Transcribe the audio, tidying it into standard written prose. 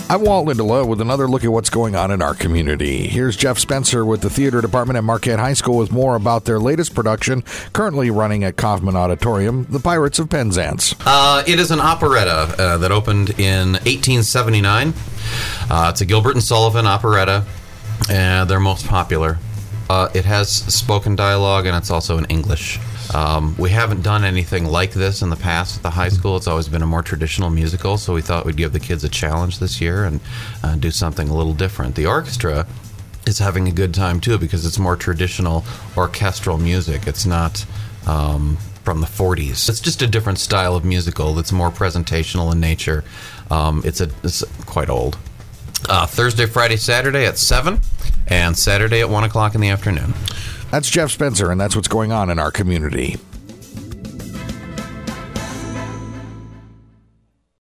I'm Walt Lindelof with another look at what's going on in our community. Here's Jeff Spencer with the theater department at Marquette High School with more about their latest production, currently running at Kaufman Auditorium, The Pirates of Penzance. It is an operetta that opened in 1879. It's a Gilbert and Sullivan operetta, their most popular. It has spoken dialogue, and it's also in English. We haven't done anything like this in the past at the high school. It's always been a more traditional musical, so we thought we'd give the kids a challenge this year and do something a little different. The orchestra is having a good time, too, because it's more traditional orchestral music. It's not from the 40s. It's just a different style of musical that's more presentational in nature. It's quite old. Thursday, Friday, Saturday at 7, and Saturday at 1 o'clock in the afternoon. That's Jeff Spencer, and that's what's going on in our community.